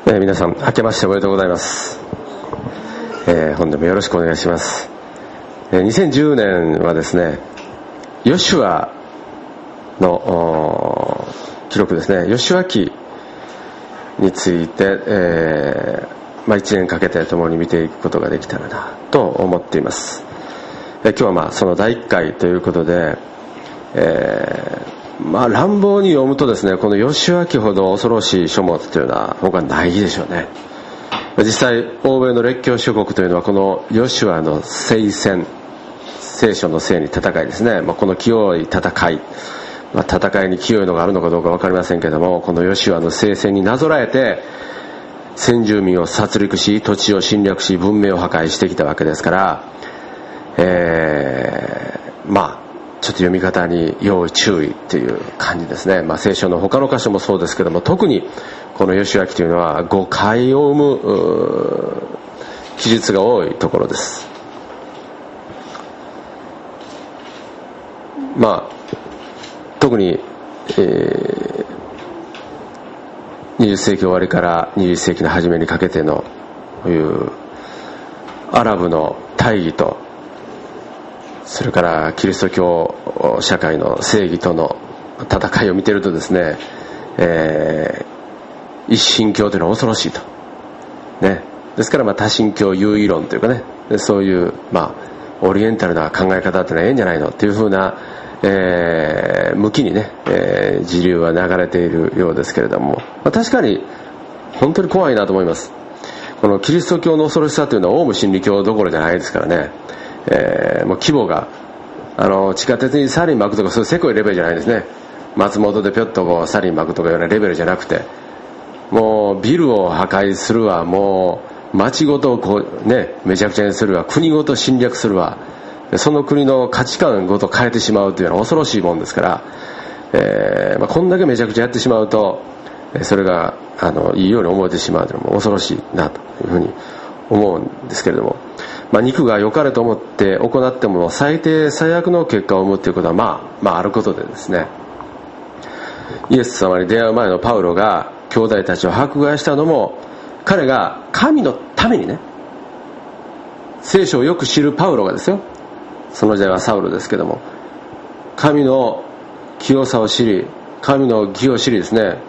皆さん明けましておめでとうございます。本年もよろしくお願いします。2010年はですね、ヨシュアの記録ですね、ヨシュア記について、1年かけて共に見ていくことができたらなと思っています。今日はその第1回ということで、乱暴に読むとですね、このヨシュア記ほど恐ろしい書物というのは僕はないでしょうね。実際欧米の列強諸国というのはこのヨシュアの聖戦、聖書の聖に戦いですね、この清い戦い、戦いに清いのがあるのかどうか分かりませんけれども、このヨシュアの聖戦になぞらえて先住民を殺戮し、土地を侵略し、文明を破壊してきたわけですから、ちょっと読み方に要注意という感じですね。聖書の他の箇所もそうですけども、特にこのヨシュア記というのは誤解を生む記述が多いところです。特に、20世紀終わりから21世紀の初めにかけてのこういうアラブの大義と、それからキリスト教社会の正義との戦いを見ているとですね、一神教というのは恐ろしいと、ですから多神教優位論というかね、そういうオリエンタルな考え方というのはええんじゃないのというふうな、向きにね、時流は流れているようですけれども、確かに本当に怖いなと思います。このキリスト教の恐ろしさというのはオウム真理教どころじゃないですからね。もう規模が地下鉄にサリン巻くとかそういうせこいレベルじゃないですね。松本でぴょっとサリン巻くとかいうようなレベルじゃなくて、もうビルを破壊するわ、もう町ごとめちゃくちゃにするわ、国ごと侵略するわ、その国の価値観ごと変えてしまうというのは恐ろしいもんですから、こんだけめちゃくちゃやってしまうと、それがいいように思えてしまうというのも恐ろしいなというふうに思うんですけれども、肉が良かれと思って行っても最低最悪の結果を生むということはあることでですね、イエス様に出会う前のパウロが兄弟たちを迫害したのも、彼が神のためにね、聖書をよく知るパウロがですよ、その時代はサウロですけども、神の清さを知り、神の義を知りですね、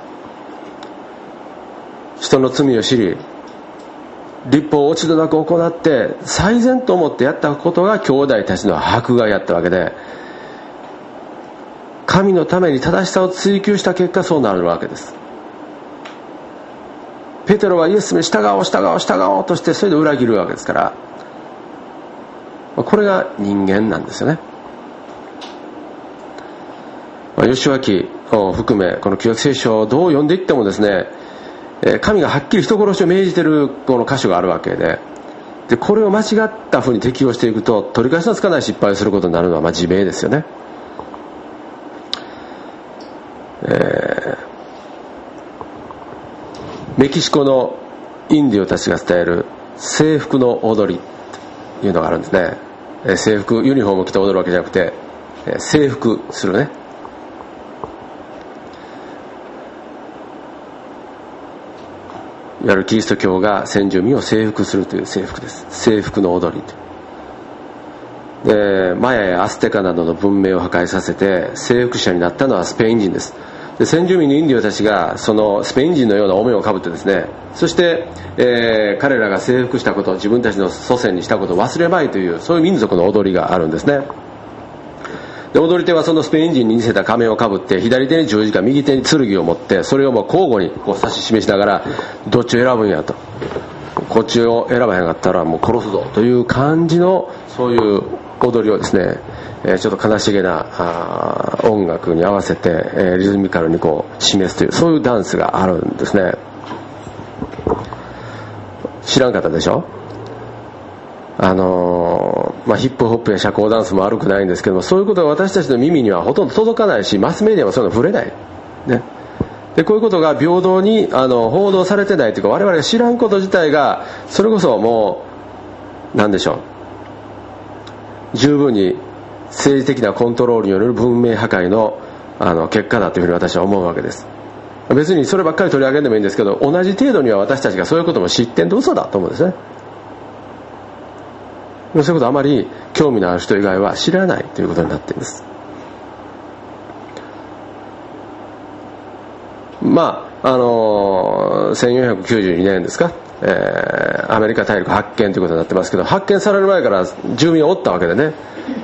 人の罪を知り、律法を落ち度なく行って最善と思ってやったことが兄弟たちの迫害やったわけで、神のために正しさを追求した結果そうなるわけです。ペテロはイエスに従おうとして、それで裏切るわけですから、これが人間なんですよね。ヨシュア記を含めこの旧約聖書をどう読んでいってもですね、神がはっきり人殺しを命じているこの箇所があるわけで、これを間違ったふうに適用していくと取り返しのつかない失敗をすることになるのは自明ですよね。メキシコのインディオたちが伝える制服の踊りというのがあるんですね。制服、ユニフォームを着て踊るわけじゃなくて、制服するね。いわゆるキリスト教が先住民を征服するという征服です。征服の踊りと。で、マヤやアステカなどの文明を破壊させて征服者になったのはスペイン人です。で、先住民のインディオたちがそのスペイン人のようなお面をかぶってですね、そして、彼らが征服したこと、自分たちの祖先にしたことを忘れまいという、そういう民族の踊りがあるんですね。で、踊り手はそのスペイン人に似せた仮面をかぶって、左手に十字架、右手に剣を持って、それを交互に指し示しながら、どっちを選ぶんやと、こっちを選ばへんかったらもう殺すぞという感じの、そういう踊りをですね、ちょっと悲しげな音楽に合わせて、リズミカルに示すという、そういうダンスがあるんですね。知らんかったでしょ。ヒップホップや社交ダンスも悪くないんですけども、そういうことが私たちの耳にはほとんど届かないし、マスメディアもそういうの触れない、ね、でこういうことが平等に報道されてないというか、我々が知らんこと自体がそれこそもう何でしょう、十分に政治的なコントロールによる文明破壊の結果だというふうに私は思うわけです。 別にそればっかり取り上げるでもいいんですけど、同じ程度には私たちがそういうことも知ってんと嘘だと思うんですね。そういうことあまり興味のある人以外は知らないということになっています。1492年ですか、アメリカ大陸発見ということになってますけど、発見される前から住民はおったわけでね、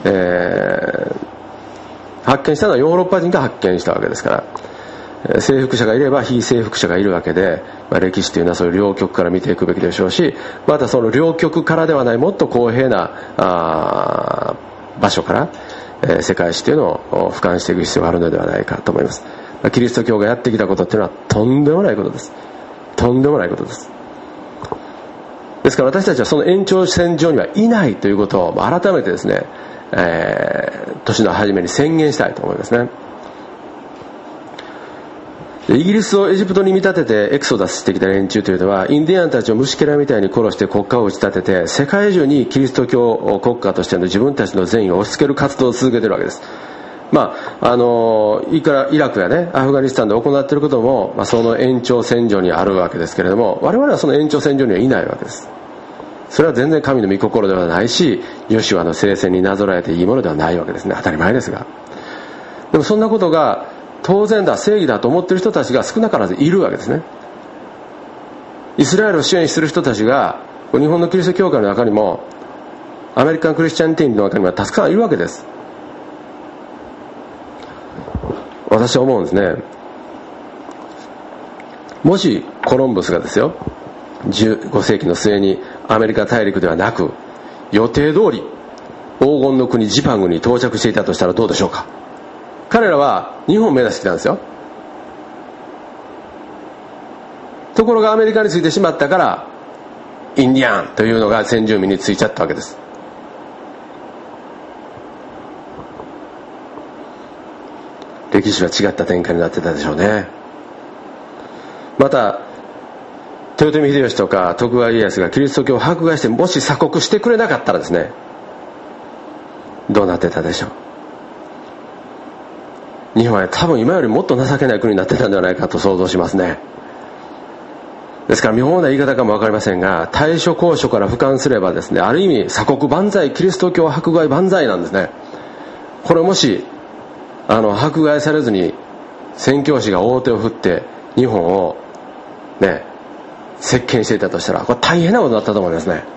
発見したのはヨーロッパ人が発見したわけですから、征服者がいれば非征服者がいるわけで、歴史というのはそういう両極から見ていくべきでしょうし、またその両極からではないもっと公平な場所から、世界史というのを俯瞰していく必要があるのではないかと思います。キリスト教がやってきたことっていうのはとんでもないことです。とんでもないことです。ですから私たちはその延長線上にはいないということを改めてですね、年の初めに宣言したいと思いますね。イギリスをエジプトに見立ててエクソダスしてきた連中というのは、インディアンたちを虫けらみたいに殺して国家を打ち立てて、世界中にキリスト教国家としての自分たちの善意を押し付ける活動を続けているわけです。いくらイラクやね、アフガニスタンで行っていることも、その延長線上にあるわけですけれども、我々はその延長線上にはいないわけです。それは全然神の御心ではないし、ヨシュアの聖戦になぞらえていいものではないわけですね。当たり前ですが。でもそんなことが当然だ、正義だと思っている人たちが少なからずいるわけですね。イスラエルを支援する人たちが日本のキリスト教会の中にも、アメリカンクリスチャンティーンの中にはたくさんいるわけです。私は思うんですね。もしコロンブスがですよ、15世紀の末にアメリカ大陸ではなく予定通り黄金の国ジパングに到着していたとしたらどうでしょうか。彼らは日本を目指してきたんですよ。ところがアメリカに着いてしまったからインディアンというのが先住民についちゃったわけです。歴史は違った展開になってたでしょうね。また豊臣秀吉とか徳川家康がキリスト教を迫害してもし鎖国してくれなかったらですね、どうなってたでしょう。日本は多分今よりもっと情けない国になってたんではないかと想像しますね。ですから妙な言い方かも分かりませんが、大書高書から俯瞰すればですね、ある意味鎖国万歳、キリスト教迫害万歳なんですね。これもし迫害されずに宣教師が大手を振って日本をね席巻していたとしたら、これ大変なことだったと思いますね。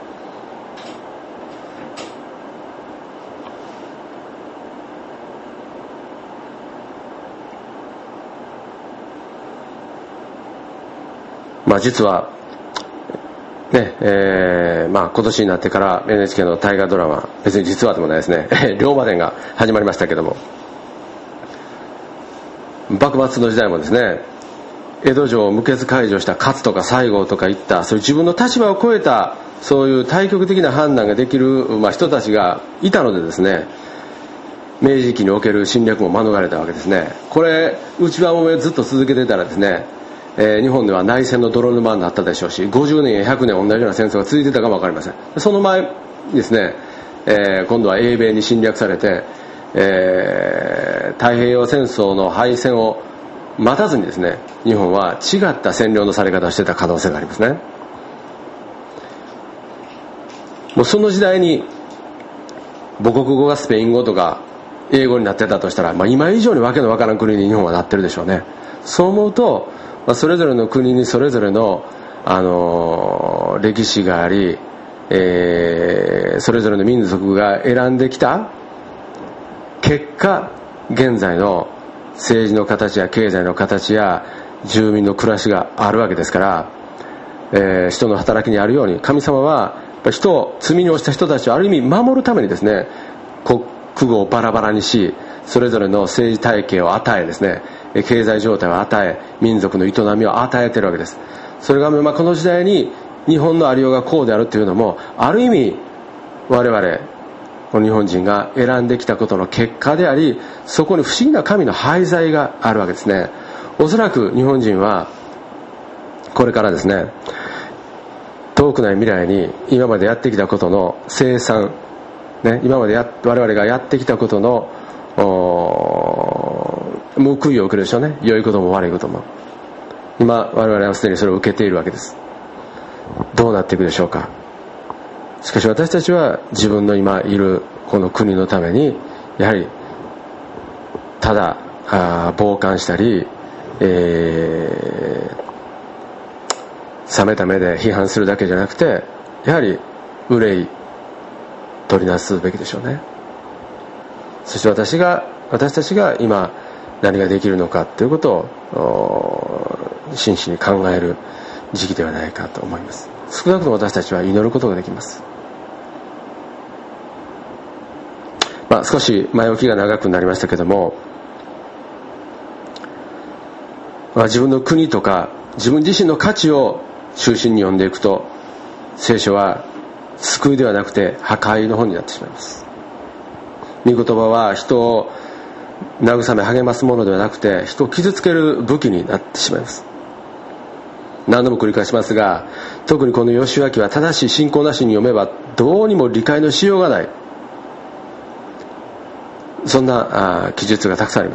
実はね、今年になってから NHK の大河ドラマ、別に実はでもないですね龍馬伝が始まりましたけども、幕末の時代もですね、江戸城を無血開城した勝とか西郷とかいったそういう自分の立場を超えたそういう対極的な判断ができる、人たちがいたのでですね、明治期における侵略も免れたわけですね。これ内輪もめずっと続けてたらですね、日本では内戦の泥沼になったでしょうし、50年や100年同じような戦争が続いてたかも分かりません。その前ですね、今度は英米に侵略されて、太平洋戦争の敗戦を待たずにですね、日本は違った占領のされ方をしてた可能性がありますね。もうその時代に母国語がスペイン語とか英語になってたとしたら、今以上にわけのわからん国に日本はなってるでしょうね。そう思うと、それぞれの国にそれぞれの、歴史があり、それぞれの民族が選んできた結果、現在の政治の形や経済の形や住民の暮らしがあるわけですから、人の働きにあるように神様は人を罪に犯した人たちをある意味守るためにですね、国語をバラバラにし、それぞれの政治体系を与えですね、経済状態を与え、民族の営みを与えているわけです。それがこの時代に日本のありようがこうであるというのも、ある意味我々日本人が選んできたことの結果であり、そこに不思議な神の配在があるわけですね。おそらく日本人はこれからですね、遠くない未来に今までやってきたことの清算、今まで我々がやってきたことの報いを受けるでしょうね。良いことも悪いことも。 今我々はすでにそれを受けているわけです。どうなっていくでしょうか。しかし私たちは自分の今いるこの国のためにやはりただ傍観したり、冷めた目で批判するだけじゃなくて、やはり憂い取りなすべきでしょうね。そして私たちが今何ができるのかということを真摯に考える時期ではないかと思います。少なくとも私たちは祈ることができます。少し前置きが長くなりましたけども、自分の国とか自分自身の価値を中心に読んでいくと、聖書は救いではなくて破壊の本になってしまいます。御言葉は人を慰め励ますものではなくて、人を傷つける武器になってしまいます。何度も繰り返しますが、特にこのヨシュア記は正しい信仰なしに読めばどうにも理解のしようがない、そんな記述がたくさんあります。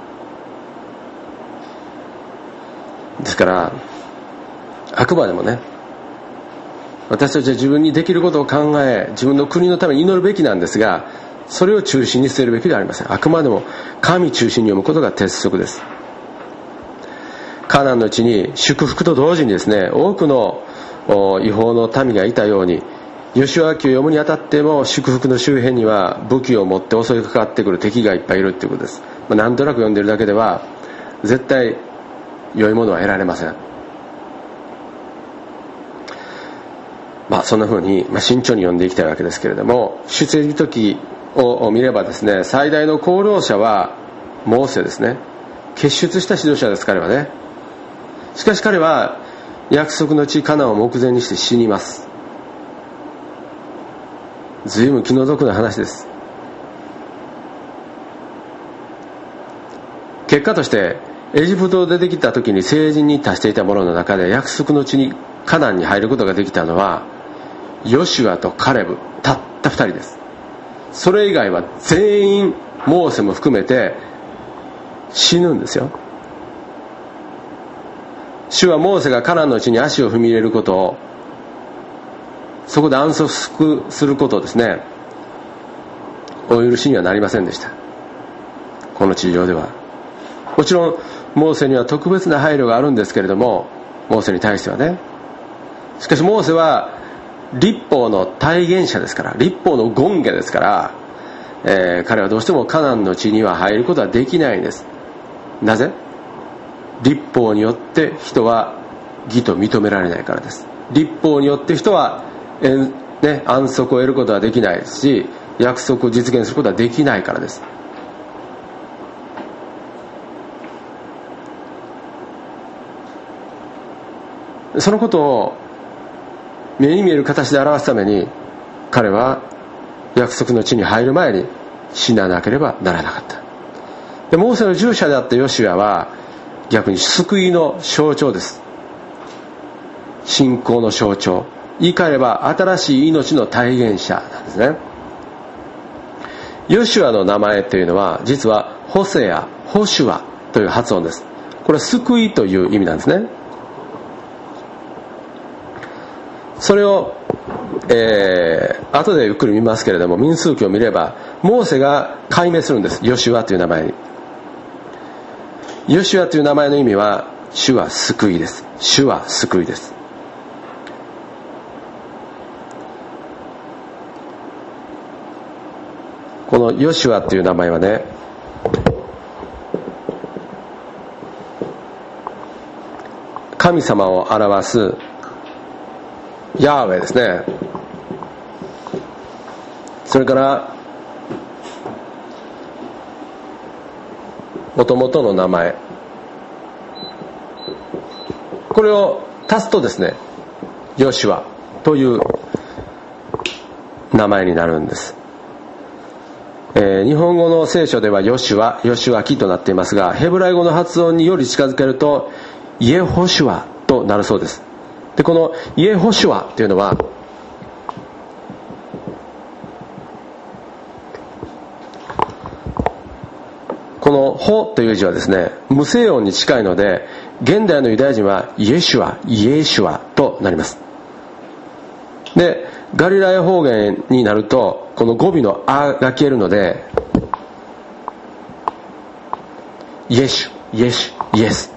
ですからあくまでもね、私たちは自分にできることを考え、自分の国のために祈るべきなんですが、それを中心に据えるべきではありません。あくまでも神中心に読むことが鉄則です。カナンの地に祝福と同時にですね、多くの違法の民がいたように、ヨシュア記を読むにあたっても祝福の周辺には武器を持って襲いかかってくる敵がいっぱいいるということです。なんとなく読んでるだけでは絶対良いものは得られません。そんな風に慎重に読んでいきたいわけですけれども、出エジプト記を見ればですね、最大の功労者はモーセですね。傑出した指導者です、彼はね。しかし彼は約束の地カナンを目前にして死にます。随分気の毒な話です。結果としてエジプトを出てきた時に成人に達していた者の中で約束の地にカナンに入ることができたのはヨシュアとカレブ、たった2人です。それ以外は全員モーセも含めて死ぬんですよ。主はモーセがカナンの地に足を踏み入れることを、そこで安息することをですね、お許しにはなりませんでした。この地上ではもちろんモーセには特別な配慮があるんですけれども、モーセに対してはね。しかしモーセは律法の体現者ですから、律法の権下ですから、彼はどうしてもカナンの地には入ることはできないんです。なぜ？律法によって人は義と認められないからです。律法によって人は、安息を得ることはできないし、約束を実現することはできないからです。そのことを目に見える形で表すために、彼は約束の地に入る前に死ななければならなかった。でモーセの従者であったヨシュアは逆に救いの象徴です。信仰の象徴、言い換えれば新しい命の体現者なんですね。ヨシュアの名前というのは実はホセア、ホシュアという発音です。これは救いという意味なんですね。それを、後でゆっくり見ますけれども、民数記を見ればモーセが改名するんです。ヨシュアという名前に。ヨシュアという名前の意味は主は救いです。主は救いです。このヨシュアという名前はね、神様を表すヤーウェですね。それから元々の名前、これを足すとですね、ヨシュアという名前になるんです。日本語の聖書ではヨシュア、ヨシュア記となっていますが、ヘブライ語の発音により近づけるとイエホシュアとなるそうです。でこのイエホシュアというのは、このホという字はですね、無声音に近いので現代のユダヤ人はイエシュア、イエシュアとなります。でガリラヤ方言になるとこの語尾のあが消えるので、イエシュ、イエシュ、イエス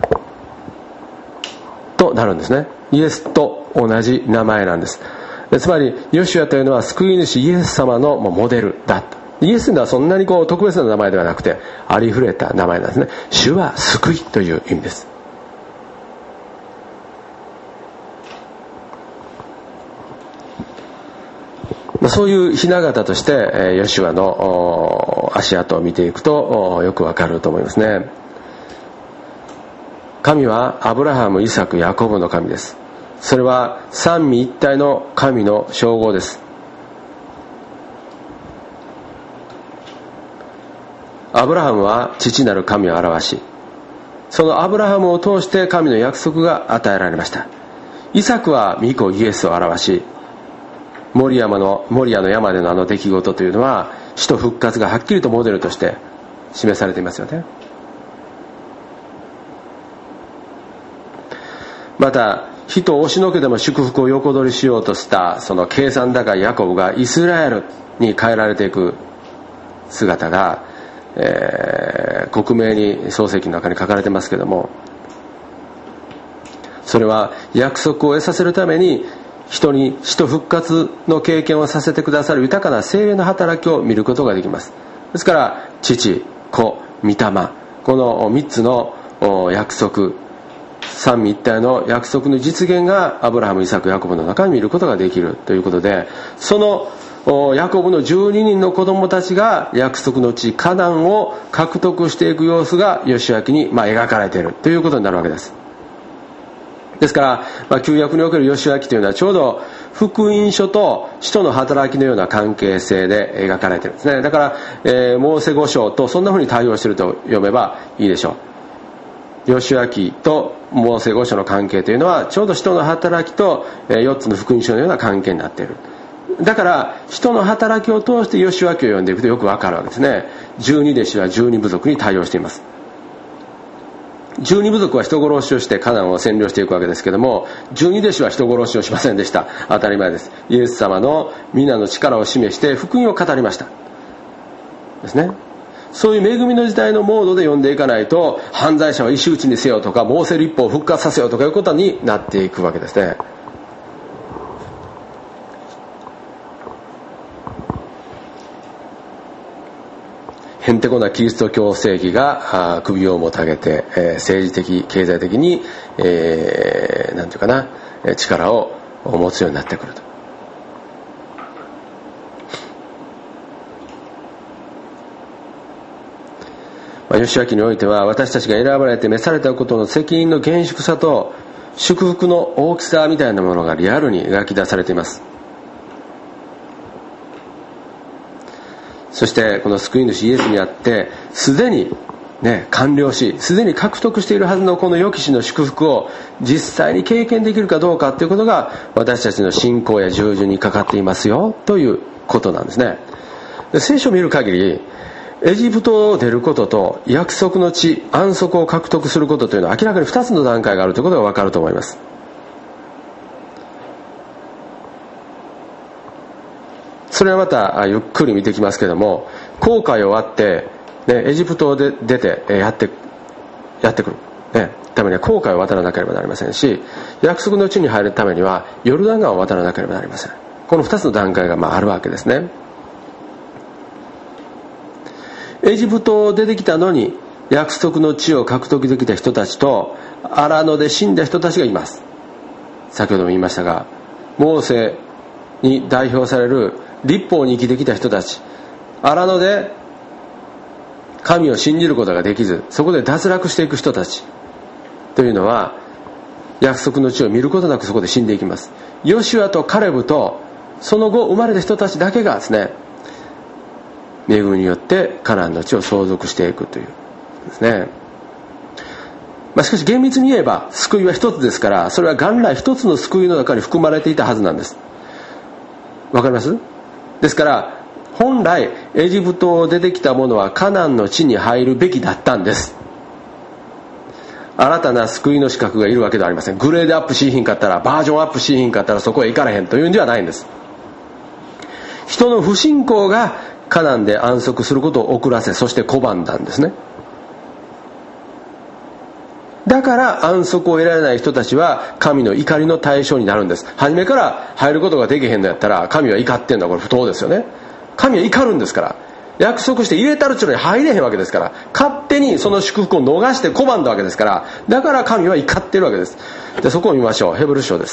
となるんですね。イエスと同じ名前なんです。つまりヨシュアというのは救い主イエス様のモデルだった。イエスというのはそんなに特別な名前ではなくて、ありふれた名前なんですね。主は救いという意味です。そういう雛形としてヨシュアの足跡を見ていくとよくわかると思いますね。神はアブラハム、イサク、ヤコブの神です。それは三位一体の神の称号です。アブラハムは父なる神を表し、そのアブラハムを通して神の約束が与えられました。イサクは御子イエスを表し、モリアの山でのあの出来事というのは死と復活がはっきりとモデルとして示されていますよね。また人を押しのけても祝福を横取りしようとしたその計算高いヤコブがイスラエルに変えられていく姿が、克明に創世記の中に書かれてますけども、それは約束を得させるために人に死と復活の経験をさせてくださる豊かな聖霊の働きを見ることができます。ですから父、子、御霊、この3つの約束、三位一体の約束の実現がアブラハム、イサク、ヤコブの中に見ることができるということで、そのヤコブの12人の子供たちが約束の地カナンを獲得していく様子がヨシュア記に描かれているということになるわけです。ですから、旧約におけるヨシュア記というのはちょうど福音書と使徒の働きのような関係性で描かれているんですね。だから、モーセ五章とそんなふうに対応していると読めばいいでしょう。ヨシュア記とモーセ五章の関係というのはちょうど使徒の働きと4つの福音書のような関係になっている。だから使徒の働きを通してヨシュア記を読んでいくとよくわかるわけですね。12弟子は12部族に対応しています。12部族は人殺しをしてカナンを占領していくわけですけども、12弟子は人殺しをしませんでした。当たり前です。イエス様の皆の力を示して福音を語りましたですね。そういう恵みの時代のモードで読んでいかないと、犯罪者は石打ちにせよとかモーセ律法を復活させよとかいうことになっていくわけですね。へんてこなキリスト教正義が首をもたげて、政治的経済的に、なんていうかな、力を持つようになってくると。ヨシュア記においては私たちが選ばれて召されたことの責任の厳粛さと祝福の大きさみたいなものがリアルに描き出されています。そしてこの救い主イエスにあってすでに完了し、すでに獲得しているはずのこの予期しの祝福を実際に経験できるかどうかということが私たちの信仰や従順にかかっていますよということなんですね。聖書を見る限りエジプトを出ることと約束の地安息を獲得することというのは明らかに2つの段階があるということが分かると思います。それはまたゆっくり見ていきますけれども、航海を終わって、エジプトを出てやってくる、ためには航海を渡らなければなりませんし、約束の地に入るためにはヨルダン川を渡らなければなりません。この2つの段階があるわけですね。エジプトを出てきたのに約束の地を獲得できた人たちと荒野で死んだ人たちがいます。先ほども言いましたが、モーセに代表される律法に生きてきた人たち、荒野で神を信じることができずそこで脱落していく人たちというのは約束の地を見ることなくそこで死んでいきます。ヨシュアとカレブとその後生まれた人たちだけがですね、恵みによってカナンの地を相続していくというですね。しかし厳密に言えば救いは一つですから、それは元来一つの救いの中に含まれていたはずなんです。わかります？ですから本来エジプトを出てきた者はカナンの地に入るべきだったんです。 新たな救いの資格がいるわけではありません。グレードアップしひんかったら、バージョンアップしひんかったらそこへ行かれへんというんではないんです。人の不信仰がカナンで安息することを遅らせ、そして拒んだんですね。だから安息を得られない人たちは神の怒りの対象になるんです。初めから入ることができへんのやったら神は怒ってんだ。これ不当ですよね。神は怒るんですから。約束して入れたるっちゅうのに入れへんわけですから、勝手にその祝福を逃して拒んだわけですから、だから神は怒ってるわけです。で、そこを見ましょう。ヘブル書です。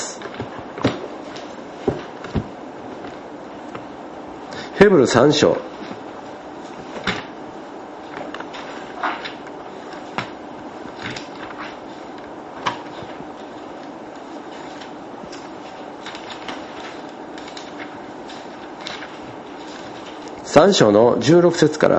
ヘブル3章。3章の16節から。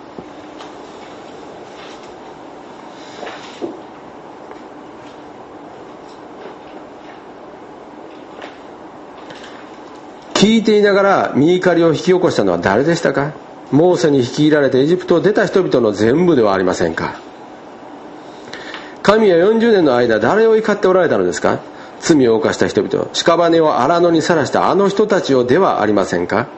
聞いていながら身怒りを引き起こしたのは誰でしたか。モーセに率いられてエジプトを出た人々の全部ではありませんか。神は40年の間誰を怒っておられたのですか。罪を犯した人々、屍を荒野にさらしたあの人たちをではありませんか。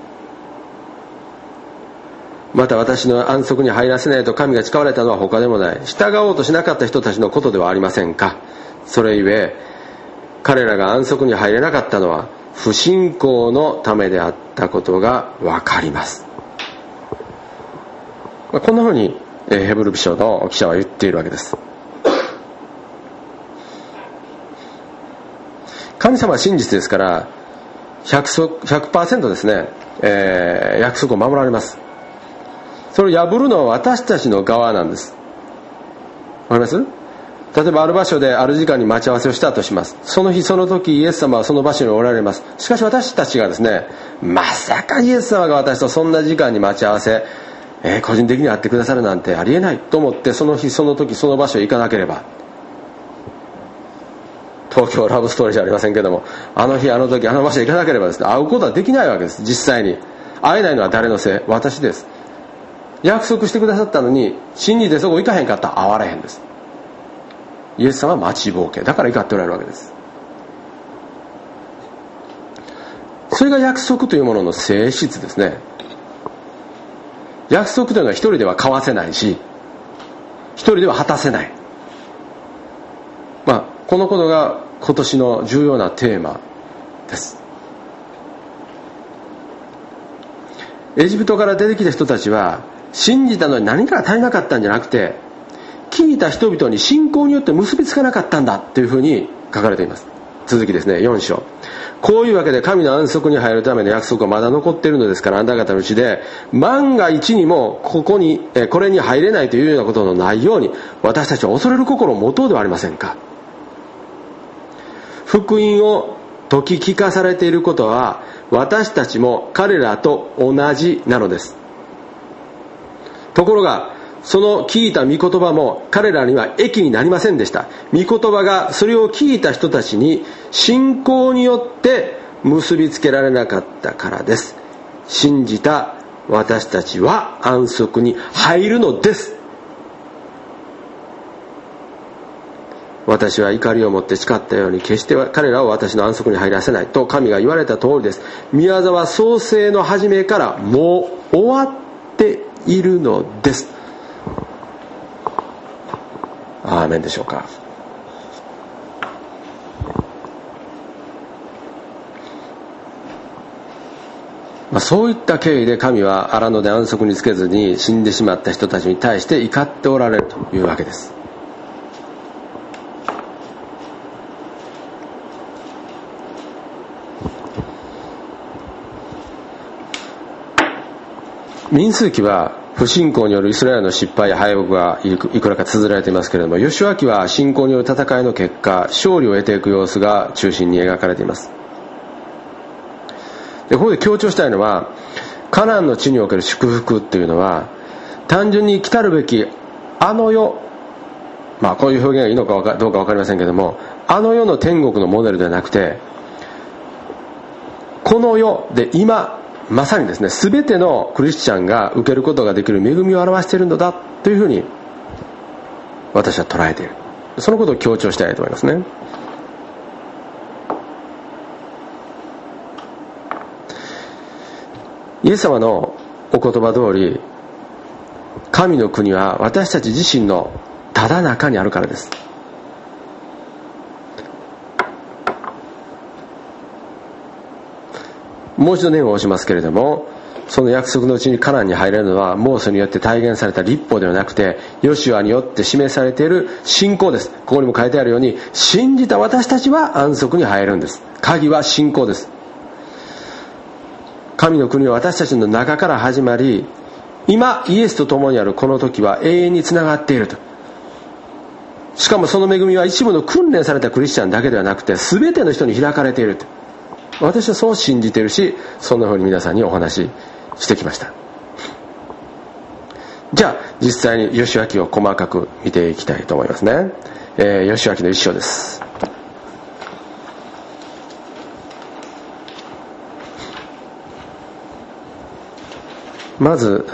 また私の安息に入らせないと神が誓われたのは他でもない、従おうとしなかった人たちのことではありませんか。それゆえ彼らが安息に入れなかったのは不信仰のためであったことがわかります。こんなふうにヘブル書の記者は言っているわけです。神様は真実ですから 100% ですね、約束を守られます。それを破るのは私たちの側なんです。わかります？例えばある場所である時間に待ち合わせをしたとします。その日その時イエス様はその場所におられます。しかし私たちがですね、まさかイエス様が私とそんな時間に待ち合わせ、個人的に会ってくださるなんてありえないと思って、その日その時その場所へ行かなければ、東京ラブストーリーじゃありませんけども、あの日あの時あの場所へ行かなければですね、会うことはできないわけです。実際に会えないのは誰のせい？私です。約束してくださったのに信じてそこ行かへんかったら会われへんです。イエス様は待ちぼうけだから怒っておられるわけです。それが約束というものの性質ですね。約束というのは一人では交わせないし、一人では果たせない。このことが今年の重要なテーマです。エジプトから出てきた人たちは信じたのに何か足りなかったんじゃなくて、聞いた人々に信仰によって結びつかなかったんだというふうに書かれています。続きですね、4章。こういうわけで神の安息に入るための約束はまだ残っているのですから、あなた方のうちで万が一にもこれに入れないというようなことのないように、私たちは恐れる心を持とうではありませんか。福音を説き聞かされていることは私たちも彼らと同じなのです。ところがその聞いた御言葉も彼らには益になりませんでした。御言葉がそれを聞いた人たちに信仰によって結びつけられなかったからです。信じた私たちは安息に入るのです。私は怒りを持って誓ったように決して彼らを私の安息に入らせないと神が言われた通りです。御業は創世の初めからもう終わっているのです。アーメンでしょうか。そういった経緯で神は荒野で安息につけずに死んでしまった人たちに対して怒っておられるというわけです。民数記は不信仰によるイスラエルの失敗や敗北がいくらか綴られていますけれども、ヨシュア記は信仰による戦いの結果勝利を得ていく様子が中心に描かれています。でここで強調したいのは、カナンの地における祝福っていうのは単純に来たるべきあの世、こういう表現がいいのかどうか分かりませんけれども、あの世の天国のモデルではなくて、この世で今まさにですね、全てのクリスチャンが受けることができる恵みを表しているのだというふうに私は捉えている。そのことを強調したいと思いますね。イエス様のお言葉通り、神の国は私たち自身のただ中にあるからです。もう一度念を押しますけれども、その約束のうちにカナンに入れるのはモーセによって体現された律法ではなくて、ヨシュアによって示されている信仰です。ここにも書いてあるように、信じた私たちは安息に入るんです。鍵は信仰です。神の国は私たちの中から始まり、今イエスと共にあるこの時は永遠につながっていると。しかもその恵みは一部の訓練されたクリスチャンだけではなくて、全ての人に開かれていると。私はそう信じているし、そんなふうに皆さんにお話ししてきました。じゃあ実際にヨシュア記を細かく見ていきたいと思いますね。ヨシュア記の一章です。まず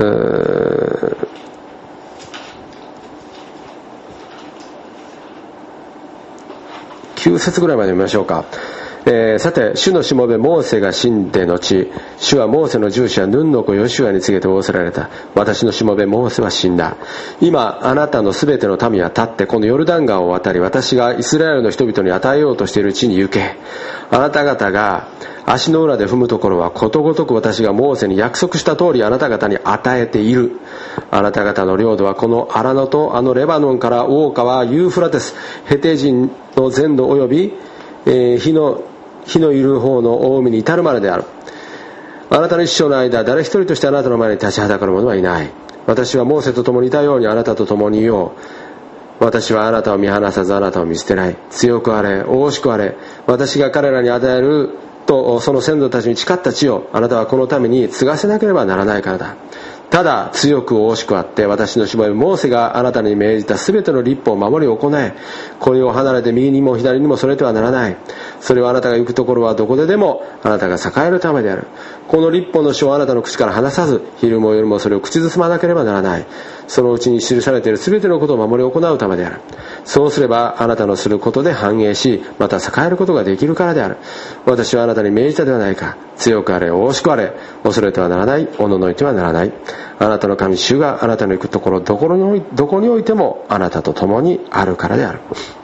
9節ぐらいまで見ましょうか。さて主のしもべモーセが死んで後、主はモーセの従者ヌンの子ヨシュアに告げて仰せられた。私のしもべモーセは死んだ。今あなたのすべての民は立ってこのヨルダン川を渡り、私がイスラエルの人々に与えようとしている地に行け。あなた方が足の裏で踏むところはことごとく私がモーセに約束した通りあなた方に与えている。あなた方の領土はこのアラノとあのレバノンから大川ユーフラテス、ヘテ人の全土および、火のいる方の大海に至るまでである。あなたの一生の間誰一人としてあなたの前に立ちはだかる者はいない。私はモーセと共にいたようにあなたと共にいよう。私はあなたを見放さずあなたを見捨てない。強くあれ大しくあれ、私が彼らに与えるとその先祖たちに誓った地をあなたはこのために継がせなければならないからだ。ただ強く大しくあって私のしもべモーセがあなたに命じたすべての律法を守り行え。これを離れて右にも左にもそれてはならない。それはあなたが行くところはどこででもあなたが栄えるためである。この律法の書をあなたの口から離さず、昼も夜もそれを口ずさまなければならない。そのうちに記されているすべてのことを守り行うためである。そうすればあなたのすることで繁栄し、また栄えることができるからである。私はあなたに命じたではないか。強くあれ大しくあれ、恐れてはならない、おののいてはならない。あなたの神主があなたの行くところどこにおいてもあなたと共にあるからである。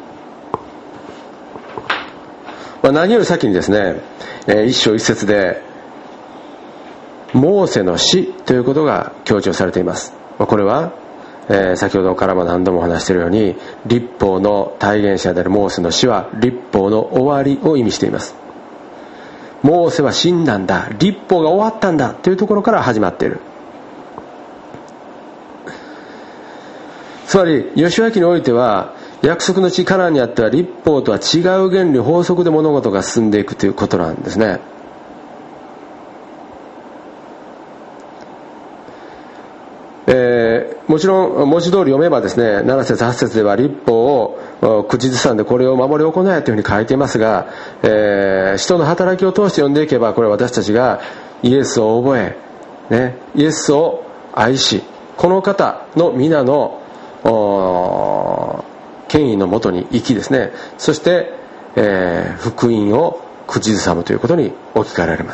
何より先にですね、一章一節でモーセの死ということが強調されています。これは、先ほどからも何度も話しているように、律法の体現者であるモーセの死は律法の終わりを意味しています。モーセは死んだんだ、律法が終わったんだというところから始まっている。つまりヨシュア記においては約束の地カナンにあっては律法とは違う原理法則で物事が進んでいくということなんですね。もちろん文字通り読めばですね、7節8節では律法を口ずさんでこれを守り行えというふうに書いていますが、使徒の働きを通して読んでいけば、これは私たちがイエスを覚え、ね、イエスを愛し、この方の皆の権威のもとに生きですね、そして、福音を口ずさむということに置き換えられます。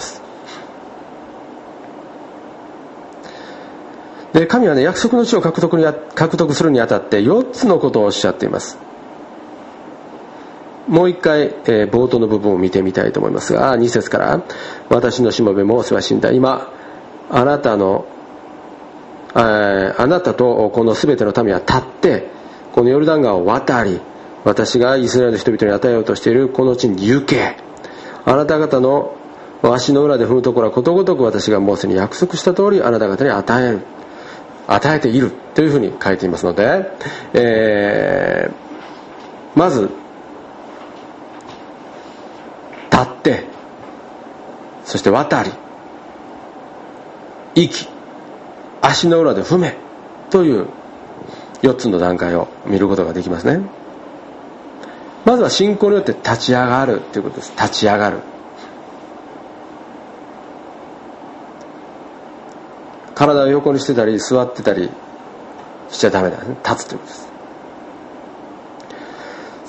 で、神はね、約束の地を獲得するにあたって4つのことをおっしゃっています。もう一回、冒頭の部分を見てみたいと思いますが、2節から、私のしもべモーセは死んだ。今あなたとこのすべての民は立ってこのヨルダン川を渡り、私がイスラエルの人々に与えようとしているこの地に行け。あなた方の足の裏で踏むところはことごとく私がモーセに約束した通りあなた方に与えているというふうに書いていますので、まず立って、そして渡り、行き、足の裏で踏めという4つの段階を見ることができますね。まずは信仰によって立ち上がるということです。立ち上がる。体を横にしてたり座ってたりしちゃダメだね。立つということです。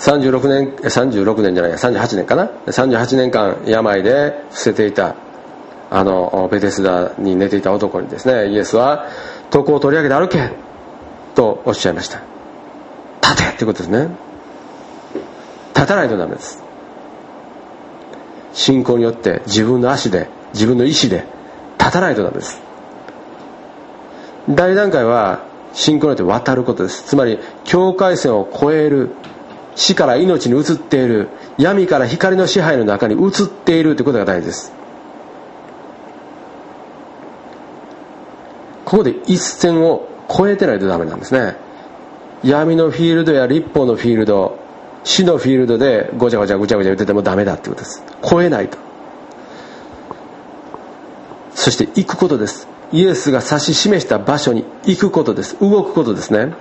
36年じゃないや38年かな、38年間病で伏せていたベテスダに寝ていた男にですね、イエスは床を取り上げて歩けとおっしゃいました。立てってことですね。立たないとダメです。信仰によって自分の足で自分の意志で立たないとダメです。第2段階は信仰によって渡ることです。つまり境界線を越える、死から命に移っている、闇から光の支配の中に移っているということが大事です。ここで一線を越えてないとダメなんですね。闇のフィールドや立法のフィールド、死のフィールドでごちゃごちゃ言っててもダメだってことです。越えないと。そして行くことです。イエスが指し示した場所に行くことです。動くことですね。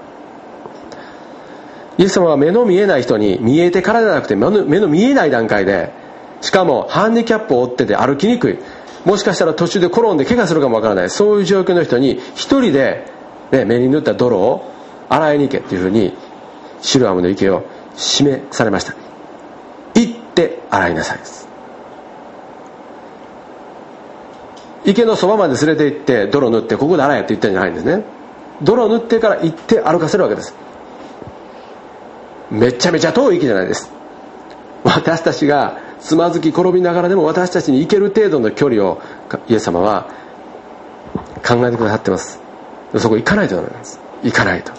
イエス様は目の見えない人に見えてからじゃなくて目の見えない段階で、しかもハンディキャップを負ってて歩きにくい、もしかしたら途中で転んで怪我するかもわからない、そういう状況の人に一人で、目に塗った泥を洗いに行けっていうふうにシロアムの池を示されました。行って洗いなさいです。池のそばまで連れて行って泥塗ってここで洗えって言ったんじゃないんですね。泥塗ってから行って歩かせるわけです。めちゃめちゃ遠い池じゃないです。私たちがつまずき転びながらでも私たちに行ける程度の距離をイエス様は考えてくださってます。そこ行かないとダメなんです。行かない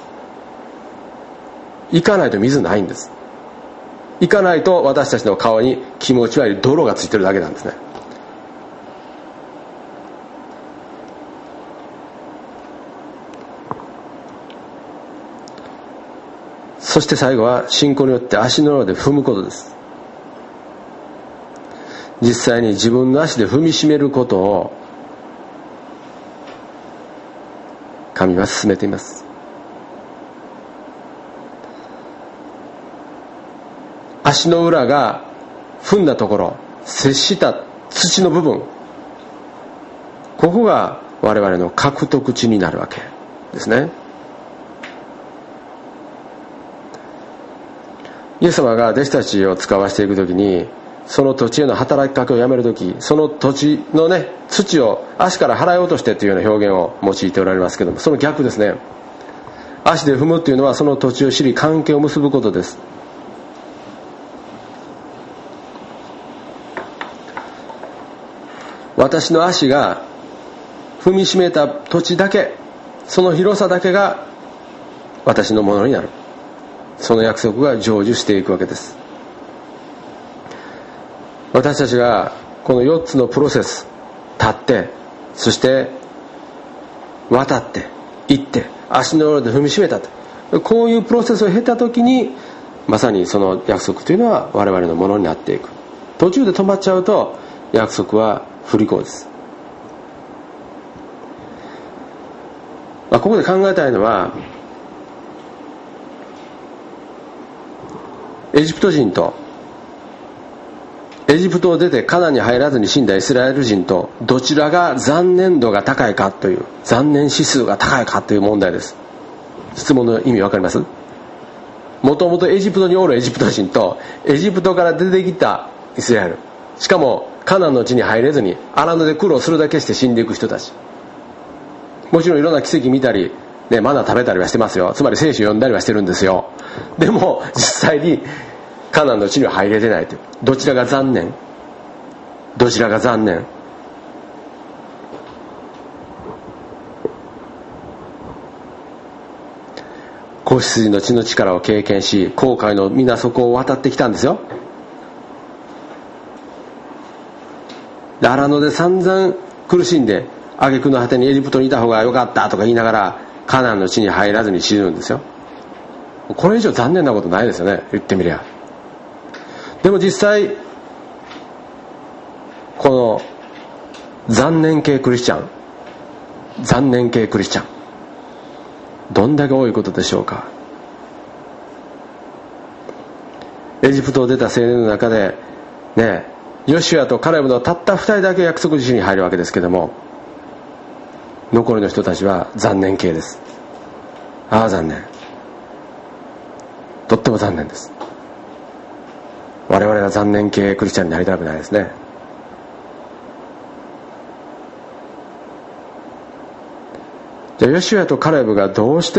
と水ないんです。行かないと私たちの顔に気持ち悪い泥がついてるだけなんですね。そして最後は信仰によって足の裏で踏むことです。実際に自分の足で踏みしめることを神は進めています。足の裏が踏んだところ、接した土の部分、ここが我々の獲得地になるわけですね。イエス様が弟子たちを使わしていくときに、その土地への働きかけをやめるとき、その土地の土を足から払い落としてというような表現を用いておられますけども、その逆ですね。足で踏むというのはその土地を知り関係を結ぶことです。私の足が踏みしめた土地だけ、その広さだけが私のものになる。その約束が成就していくわけです。私たちがこの4つのプロセス、立って、そして渡って行って足の裏で踏みしめたと、こういうプロセスを経た時にまさにその約束というのは我々のものになっていく。途中で止まっちゃうと約束は不履行です。ここで考えたいのは、エジプト人とエジプトを出てカナンに入らずに死んだイスラエル人とどちらが残念度が高いかという、残念指数が高いかという問題です。質問の意味わかります？もともとエジプトにおるエジプト人とエジプトから出てきたイスラエル、しかもカナンの地に入れずに荒野で苦労するだけして死んでいく人たち、もちろんいろんな奇跡見たりマナ食べたりはしてますよ。つまり聖書読んだりはしてるんですよ。でも実際にカナンの地には入れてないという。どちらが残念？どちらが残念？子羊の血の力を経験し、航海の皆そこを渡ってきたんですよ。荒野で散々苦しんで、挙句の果てにエジプトにいた方が良かったとか言いながらカナンの地に入らずに死ぬんですよ。これ以上残念なことないですよね、言ってみりゃ。でも実際この残念系クリスチャン、どんだけ多いことでしょうか。エジプトを出た青年の中でヨシュアとカレブのたった2人だけ約束地に入るわけですけども、残りの人たちは残念系です。残念、とっても残念です。 我々が残念系クリスチャンになりたくないですね。じゃあヨシュアとカレブがどうして、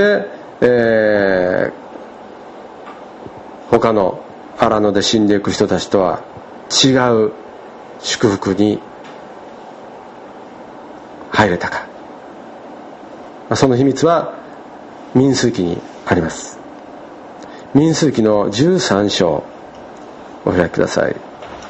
他の荒野で死んでいく人たちとは違う祝福に入れたか。その秘密は民数記にあります。民数記の13章お開きください。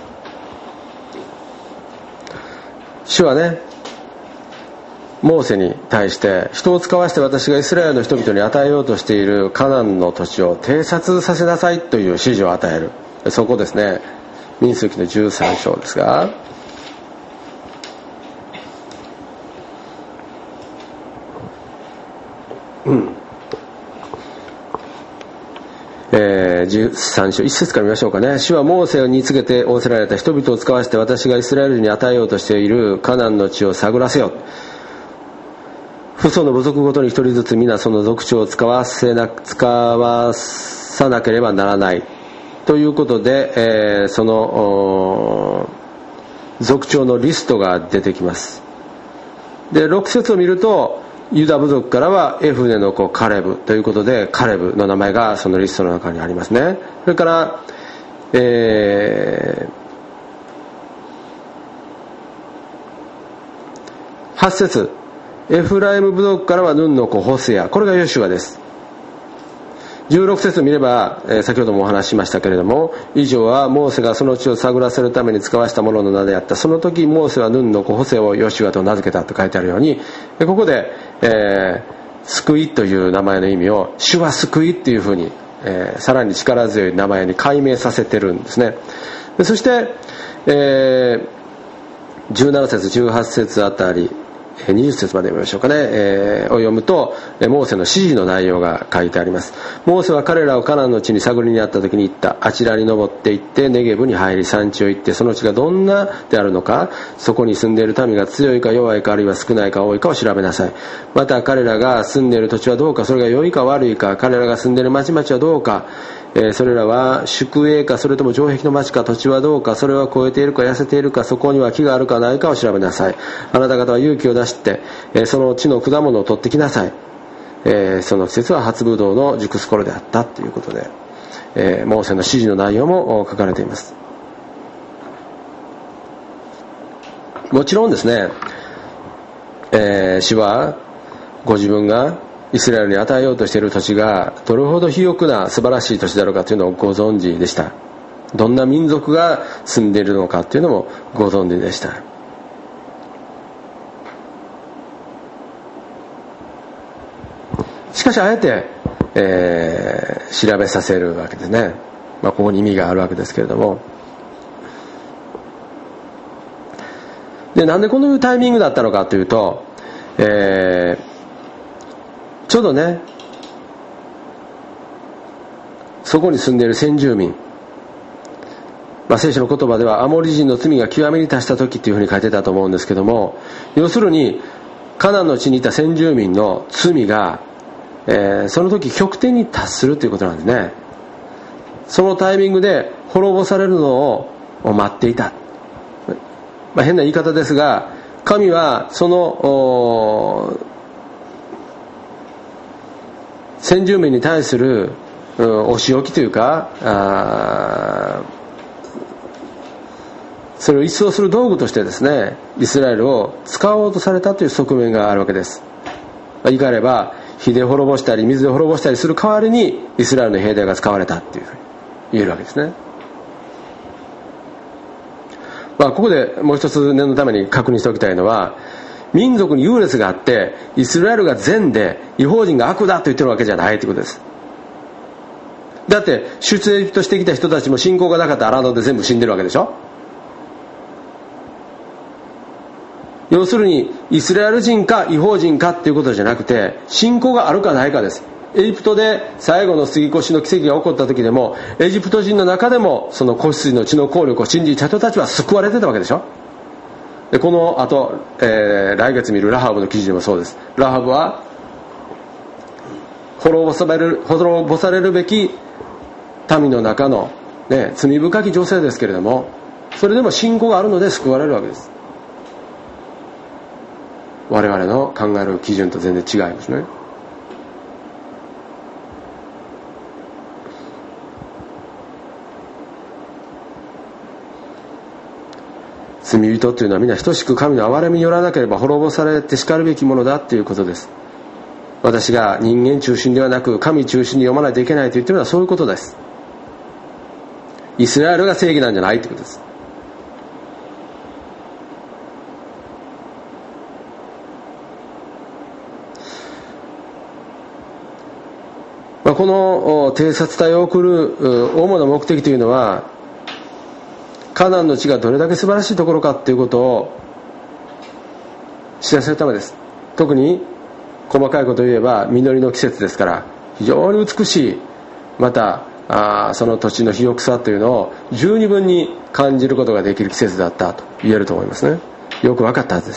主はね、モーセに対して人を使わして私がイスラエルの人々に与えようとしているカナンの土地を偵察させなさいという指示を与える。そこですね、民数記の13章ですが、13章1節から見ましょうかね。主はモーセに告げて仰せられた、人々を使わして私がイスラエルに与えようとしているカナンの地を探らせよ。父祖の部族ごとに一人ずつ皆その族長を使わさなければならないということで、その族長のリストが出てきます。で6節を見ると、ユダ部族からはエフネの子カレブということで、カレブの名前がそのリストの中にありますね。それから、8節、エフライム部族からはヌンの子ホセア、これがヨシュアです。16節を見れば、先ほどもお話ししましたけれども、以上はモーセがその地を探らせるために使わした者の名であった。その時モーセはヌンの子ホセをヨシュアと名付けたと書いてあるように、ここで、救いという名前の意味を主は救いっていうふうに、さらに力強い名前に改名させてるんですね。でそして、17節18節あたり20節まで読みましょうかね、を読むとモーセの指示の内容が書いてあります。モーセは彼らをカナンの地に探りにあった時に言った。あちらに登って行ってネゲブに入り、山地を行ってその地がどんなであるのか、そこに住んでいる民が強いか弱いか、あるいは少ないか多いかを調べなさい。また彼らが住んでいる土地はどうか、それが良いか悪いか、彼らが住んでいる町々はどうか、それらは宿営かそれとも城壁の町か、土地はどうか、それは越えているか痩せているか、そこには木があるかないかを調べなさい。あなた方は勇気を出して、その地の果物を取ってきなさい。その季節は初ブドウの熟す頃であったということで、モーセの指示の内容も書かれています。もちろんですね、主はご自分がイスラエルに与えようとしている土地がどれほど肥沃な素晴らしい土地だろうかというのをご存知でした。どんな民族が住んでいるのかというのもご存知でした。しかしあえて、調べさせるわけですね。ここに意味があるわけですけれども、でなんでこのタイミングだったのかというと、ちょうどね、そこに住んでいる先住民、聖書の言葉ではアモリ人の罪が極めに達した時というふうに書いてたと思うんですけども、要するにカナンの地にいた先住民の罪が、その時極点に達するということなんですね。そのタイミングで滅ぼされるのを待っていた。変な言い方ですが、神はその先住民に対するお仕置きというか、それを一掃する道具としてですね、イスラエルを使おうとされたという側面があるわけです。言い換えれば、火で滅ぼしたり水で滅ぼしたりする代わりにイスラエルの兵隊が使われたというふうに言えるわけですね。ここでもう一つ念のために確認しておきたいのは、民族に優劣があってイスラエルが善で異邦人が悪だと言ってるわけじゃないということです。だって出エジプトしてきた人たちも信仰がなかった荒野で全部死んでるわけでしょ。要するにイスラエル人か異邦人かっていうことじゃなくて、信仰があるかないかです。エジプトで最後の杉越の奇跡が起こった時でも、エジプト人の中でもその子羊の血の効力を信じた人たちは救われてたわけでしょ。でこの後、来月見るラハブの記事でもそうです。ラハブは滅ぼされるべき民の中の罪深き女性ですけれども、それでも信仰があるので救われるわけです。我々の考える基準と全然違いますね。罪人というのは皆等しく神の憐れみによらなければ滅ぼされてしかるべきものだということです。私が人間中心ではなく神中心に読まないといけないと言っているのはそういうことです。イスラエルが正義なんじゃないということです。この偵察隊を送る主な目的というのは、カナンの地がどれだけ素晴らしいところかということを知らせるためです。特に細かいことを言えば実りの季節ですから、非常に美しい、またその土地の肥沃さというのを十二分に感じることができる季節だったと言えると思いますね。よく分かったはずです。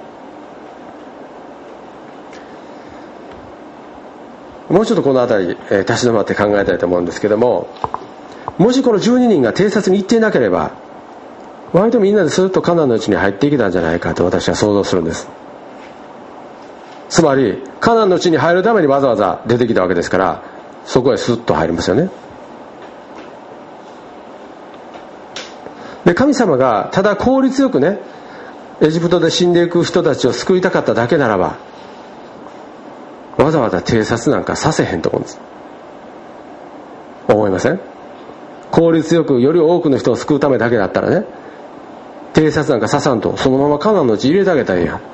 もうちょっとこのあたり、立ち止まって考えたいと思うんですけども、もしこの12人が偵察に行っていなければ、割とみんなでスーッとカナンのうちに入っていけたんじゃないかと私は想像するんです。つまりカナンのうちに入るためにわざわざ出てきたわけですから、そこへスッと入りますよね。で、神様がただ効率よくね、エジプトで死んでいく人たちを救いたかっただけならば、わざわざ偵察なんかさせへんと思うんです。思いません？効率よくより多くの人を救うためだけだったらね、偵察なんかささんとそのままカナンのうち入れてあげたらいいやん。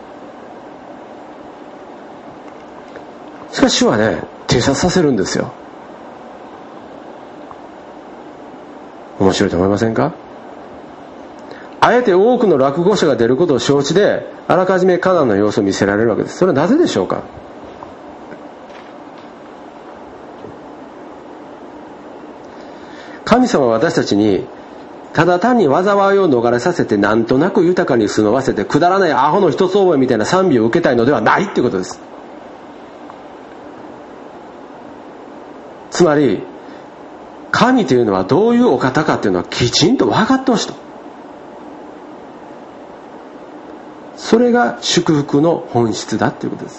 しかし主はね、偵察させるんですよ。面白いと思いませんか？あえて多くの落語者が出ることを承知で、あらかじめカナンの様子を見せられるわけです。それはなぜでしょうか？神様は私たちにただ単に災いを逃れさせて、なんとなく豊かに住まわせて、くだらないアホの一つ覚えみたいな賛美を受けたいのではないっていうことです。つまり神というのはどういうお方かというのはきちんと分かってほしいと。それが祝福の本質だということです。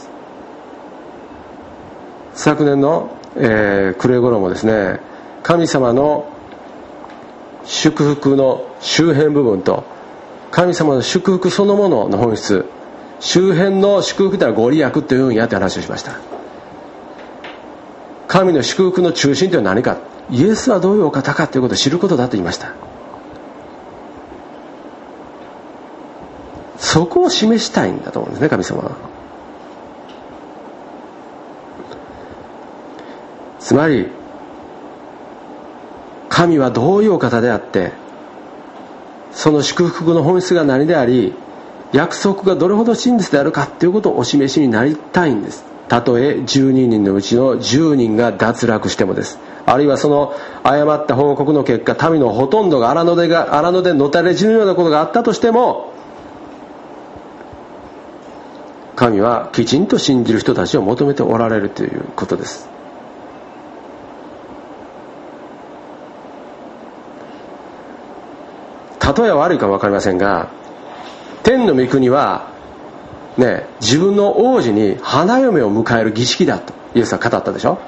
昨年の、暮れ頃もですね、神様の祝福の周辺部分と神様の祝福そのものの本質、周辺の祝福というのはご利益というんやって話をしました。神の祝福の中心というのは何か、イエスはどういうお方かということを知ることだと言いました。そこを示したいんだと思うんですね、神様は。つまり神はどういうお方であって、その祝福の本質が何であり、約束がどれほど真実であるかということをお示しになりたいんです。たとえ12人のうちの10人が脱落してもです。あるいはその誤った報告の結果、民のほとんどが荒野でのたれ死ぬようなことがあったとしても、神はきちんと信じる人たちを求めておられるということです。例えは悪いかも分かりませんが、天の御国はね、自分の王子に花嫁を迎える儀式だとイエスは語ったでしょ。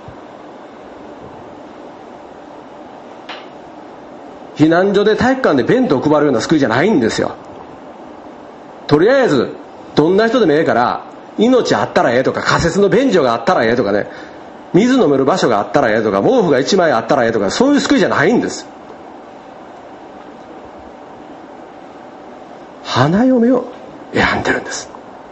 避難所で体育館で弁当を配るような救いじゃないんですよ。とりあえずどんな人でもええから、命あったらええとか、仮設の便所があったらええとかね、水飲める場所があったらええとか、毛布が1枚あったらええとか、そういう救いじゃないんです。花嫁を選んでるんです。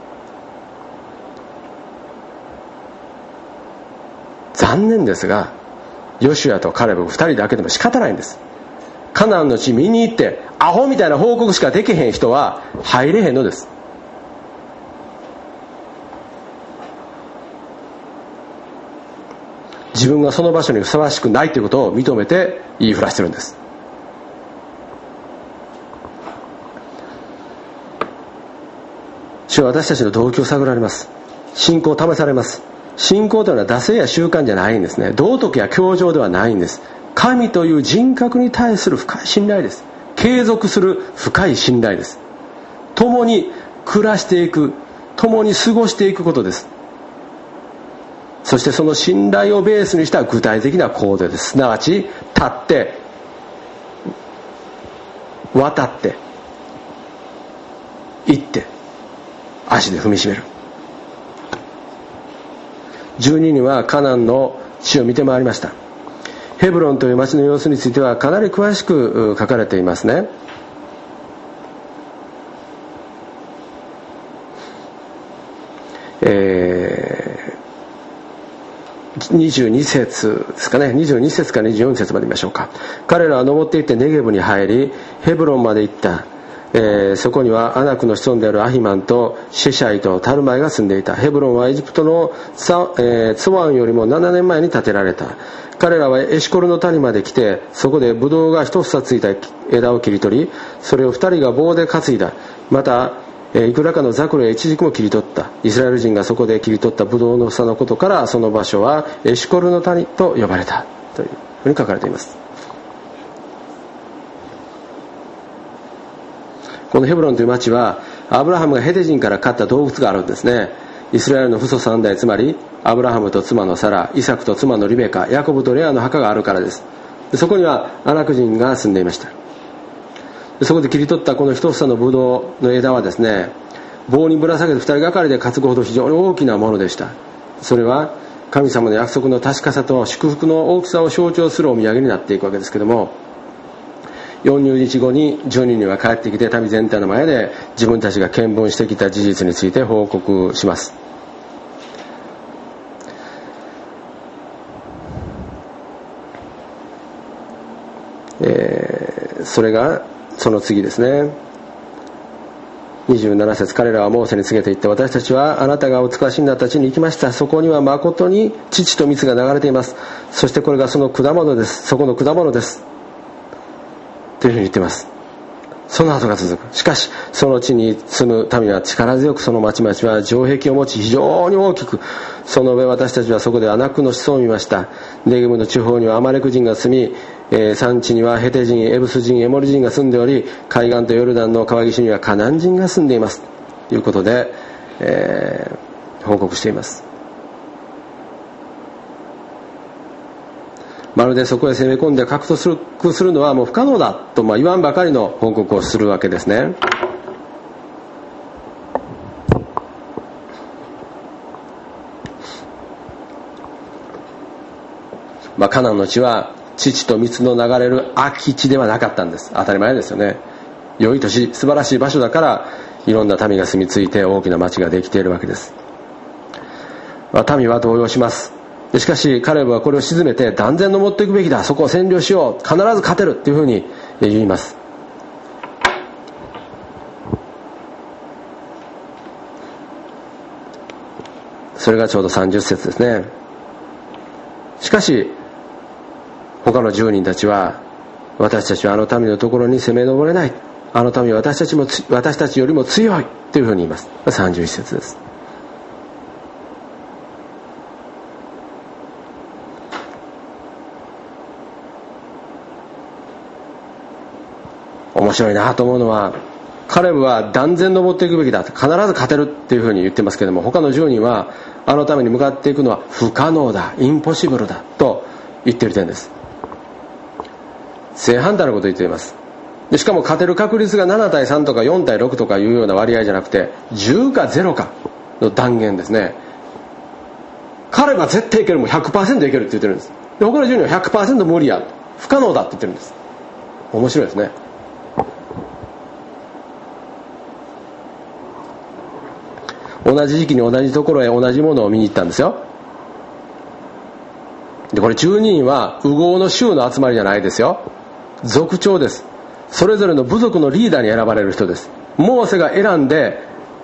残念ですが、ヨシュアとカレブ2人だけでも仕方ないんです。カナンの地見に行ってアホみたいな報告しかできへん人は入れへんのです。自分がその場所にふさわしくないということを認めて言いふらしてるんです。主は私たちの動機を探られます。信仰を試されます。信仰というのは惰性や習慣じゃないんですね。道徳や教条ではないんです。 神という人格に対する深い信頼です。継続する深い信頼です。共に暮らしていく、共に過ごしていくことです。そしてその信頼をベースにした具体的な行動です。すなわち立って渡って行って足で踏みしめる。12人はカナンの地を見て回りました。ヘブロンという町の様子についてはかなり詳しく書かれていますね。22節ですかね。22節から24節まで見ましょうか。彼らは登っていってネゲブに入り、ヘブロンまで行った。そこにはアナクの子孫であるアヒマンとシェシャイとタルマイが住んでいた。ヘブロンはエジプトのツワンよりも7年前に建てられた。彼らはエシコルの谷まで来て、そこでブドウが一房ついた枝を切り取り、それを2人が棒で担いだ。またいくらかのザクロやイチジクも切り取った。イスラエル人がそこで切り取ったブドウの房のことから、その場所はエシコルの谷と呼ばれたというふうに書かれています。このヘブロンという町はアブラハムがヘテ人から買った洞窟があるんですね。イスラエルの父祖3代、つまりアブラハムと妻のサラ、イサクと妻のリベカ、ヤコブとレアの墓があるからです。そこにはアナク人が住んでいました。そこで切り取ったこの一房のブドウの枝はですね、棒にぶら下げて2人がかりで担ぐほど非常に大きなものでした。それは神様の約束の確かさと祝福の大きさを象徴するお土産になっていくわけですけども、40日後に12人は帰ってきて民全体の前で自分たちが見聞してきた事実について報告します。それがその次ですね。27節、彼らはモーセに告げていって、私たちはあなたがお使わしになった地に行きました。そこには誠に乳と蜜が流れています。そしてこれがその果物です。そこの果物ですというふうに言っています。その後が続く。しかしその地に住む民は力強く、その町々は城壁を持ち非常に大きく、その上私たちはそこでアナクの子孫を見ました。ネゲブの地方にはアマレク人が住み、山地にはヘテ人、エブス人、エモリ人が住んでおり、海岸とヨルダンの川岸にはカナン人が住んでいますということで、報告しています。まるでそこへ攻め込んで獲得するのはもう不可能だと言わんばかりの報告をするわけですね。カナンの地は乳と蜜の流れる空き地ではなかったんです。当たり前ですよね。良い土地、素晴らしい場所だからいろんな民が住み着いて大きな町ができているわけです。民は動揺します。しかしカレブはこれを鎮めて、断然の持っていくべきだ、そこを占領しよう、必ず勝てるっていうふうに言います。それがちょうど30節ですね。しかし他の10人たちは、私たちはあの民のところに攻め上れない、あの民は私たちよりも強いというふうに言います。31節です。面白いなと思うのは、カレブは断然登っていくべきだ、必ず勝てるっていうふうに言ってますけれども、他の10人はあの民に向かっていくのは不可能だ、インポッシブルだと言っている点です。正反対のことを言っています。でしかも勝てる確率が7対3とか4対6とかいうような割合じゃなくて、10か0かの断言ですね。彼は絶対いける、もう 100% いけるって言ってるんです。で他の10人は 100% 無理や、不可能だって言ってるんです。面白いですね。同じ時期に同じところへ同じものを見に行ったんですよ。でこれ12人は烏合の衆の集まりじゃないですよ。族長です。それぞれの部族のリーダーに選ばれる人です。モーセが選んで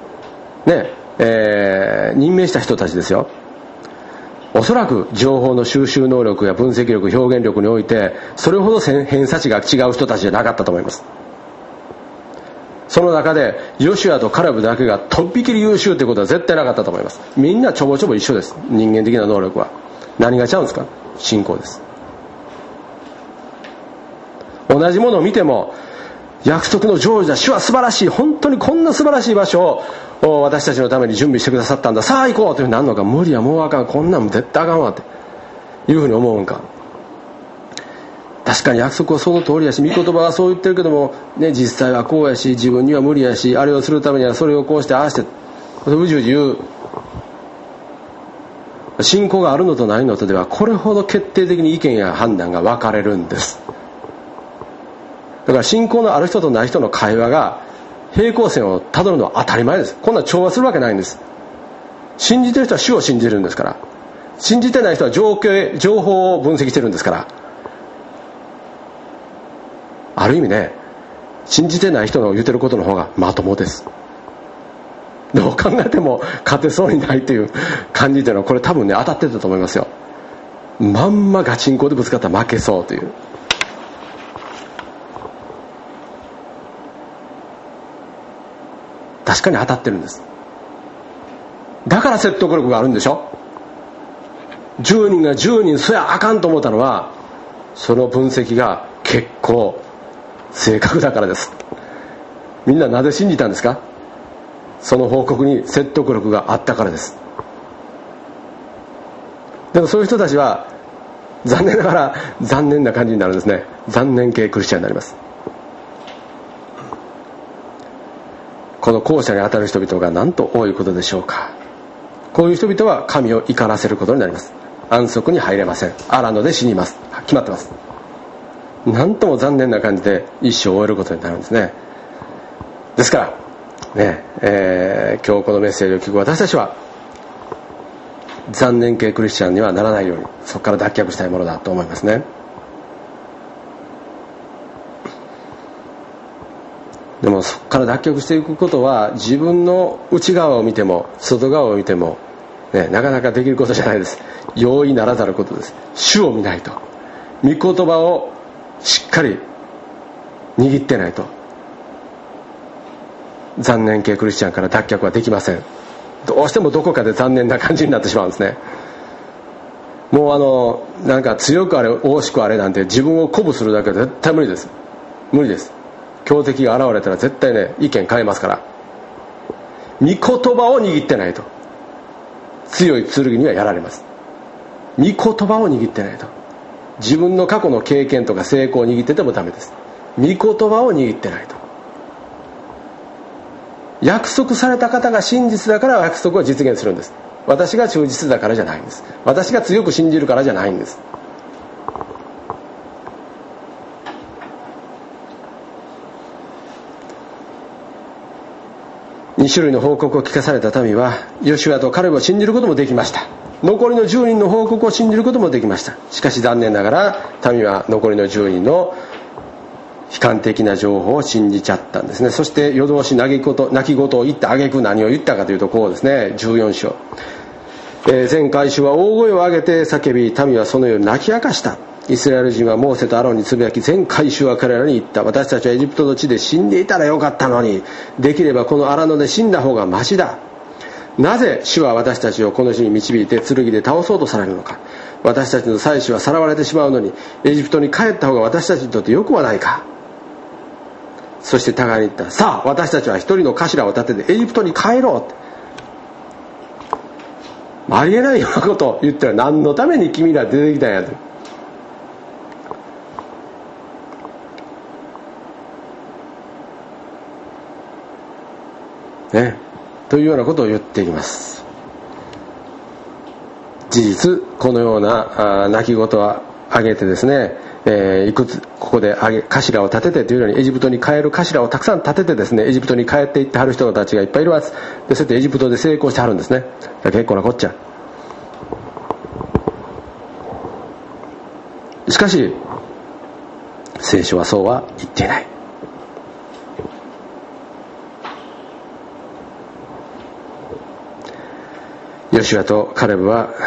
任命した人たちですよ。おそらく情報の収集能力や分析力、表現力においてそれほど偏差値が違う人たちじゃなかったと思います。その中でヨシュアとカレブだけがとっぴきり優秀ということは絶対なかったと思います。みんなちょぼちょぼ一緒です。人間的な能力は。何が違うんですか？信仰です。 同じものを見ても、約束の成就だ、主は素晴らしい、本当にこんな素晴らしい場所を私たちのために準備してくださったんだ、さあ行こうというふうになるのか、無理や、もうあかん、こんなん絶対あかんわっていうふうに思うんか。確かに約束はその通りやし、御言葉はそう言ってるけども、ね、実際はこうやし、自分には無理やし、あれをするためにはそれをこうしてああして、うじうじ言う。信仰があるのとないのとでは、これほど決定的に意見や判断が分かれるんです。だから信仰のある人とない人の会話が平行線をたどるのは当たり前です。こんな調和するわけないんです。信じてる人は主を信じるんですから。信じてない人は情報を分析してるんですから。ある意味ね、信じてない人の言ってることの方がまともです。どう考えても勝てそうにないという感じというのは、これ多分ね、当たってたと思いますよ。まんまガチンコでぶつかったら負けそうという。確かに当たってるんです。だから説得力があるんでしょ。10人が10人そやあかんと思ったのは、その分析が結構正確だからです。みんななぜ信じたんですか。その報告に説得力があったからです。でもそういう人たちは残念ながら残念な感じになるんですね。残念系クリスチャンになります。この後者に当たる人々がなんと多いことでしょうか。こういう人々は神を怒らせることになります。安息に入れません。荒野で死にます。決まってます。なんとも残念な感じで一生を終えることになるんですね。ですからね、今日このメッセージを聞く私たちは残念系クリスチャンにはならないように、そこから脱却したいものだと思いますね。でもそこから脱却していくことは、自分の内側を見ても外側を見ても、ね、なかなかできることじゃないです。容易ならざることです。主を見ないと、御言葉をしっかり握ってないと、残念系クリスチャンから脱却はできません。どうしてもどこかで残念な感じになってしまうんですね。もうなんか強くあれ惜しくあれなんて自分を鼓舞するだけで絶対無理です。無理です。強敵が現れたら絶対ね、意見変えますから。御言葉を握ってないと強い剣にはやられます。御言葉を握ってないと、自分の過去の経験とか成功を握っててもダメです。御言葉を握ってないと。約束された方が真実だから約束を実現するんです。私が忠実だからじゃないんです。私が強く信じるからじゃないんです。2種類の報告を聞かされた民はヨシュアとカレブを信じることもできました。残りの10人の報告を信じることもできました。しかし残念ながら民は残りの10人の悲観的な情報を信じちゃったんですね。そして夜通し泣き言を言った挙句何を言ったかというと、こうですね、14章、全会衆は大声を上げて叫び、民はその夜泣き明かした。イスラエル人はモーセとアロンにつぶやき、全会衆は彼らに言った。私たちはエジプトの地で死んでいたらよかったのに、できればこの荒野で死んだ方がマシだ。なぜ主は私たちをこの地に導いて剣で倒そうとされるのか。私たちの妻子はさらわれてしまうのに、エジプトに帰った方が私たちにとってよくはないか。そして互いに言った。さあ私たちは一人の頭を立ててエジプトに帰ろうって。ありえないようなことを言ったら、何のために君ら出てきたんやと。ね、というようなことを言っています。事実このような泣き言は挙げてですね、いくつここで頭を立ててというようにエジプトに帰る頭をたくさん立ててですね、エジプトに帰っていってはる人たちがいっぱいいるはずで、そうやってエジプトで成功してはるんですね。結構なこっちゃ。しかし聖書はそうは言っていない。ヨシュアとカレブは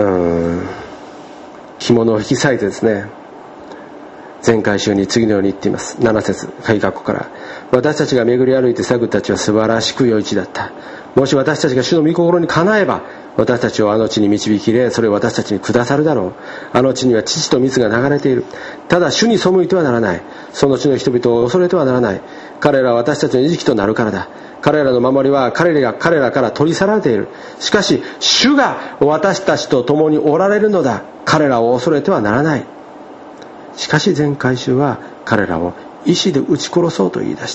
着物を引き裂いてですね、全会衆に次のように言っています。7節開括から。私たちが巡り歩いて探った地は素晴らしく良い地だった。もし私たちが主の御心にかなえば、 私たちをあの地に導き入れ、それを私たちにくださるだろう。あの地には乳と蜜が流れている。ただ主に背いてはならない。その地の人々を恐れてはならない。彼らは私たちの餌食となるからだ。彼らの守りは彼らから取り去られている。しかし主が私たちと共におられるのだ。彼らを恐れてはならない。しかし全回収は彼らを石で撃ち殺そうと言い出した。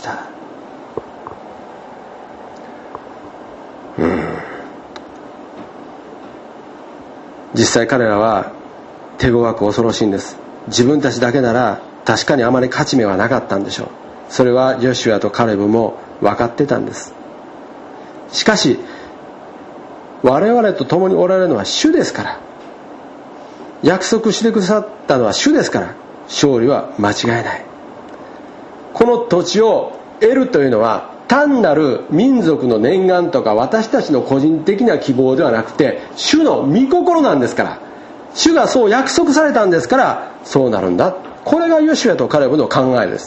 実際彼らは手強く恐ろしいんです。自分たちだけなら確かにあまり勝ち目はなかったんでしょう。それはヨシュアとカレブも分かってたんです。しかし我々と共におられるのは主ですから、約束してくださったのは主ですから、勝利は間違いない。この土地を得るというのは単なる民族の念願とか私たちの個人的な希望ではなくて、主の御心なんですから、主がそう約束されたんですから、そうなるんだ。これがヨシュアとカレブの考えです。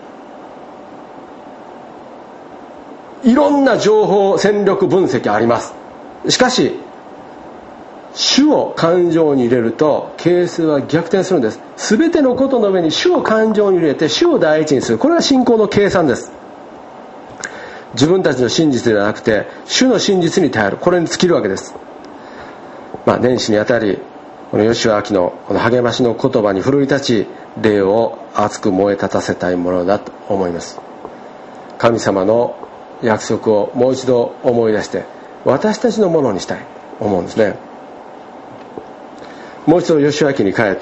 いろんな情報戦力分析あります。しかし主を感情に入れると係数は逆転するんです。全てのことの上に主を感情に入れて主を第一にする。これは信仰の計算です。自分たちの真実ではなくて主の真実に頼る、これに尽きるわけです。年始にあたりこの吉脇のこの励ましの言葉に奮い立ち、霊を熱く燃え立たせたいものだと思います。神様の約束をもう一度思い出して私たちのものにしたいと思うんですね。もう一度吉脇に帰って、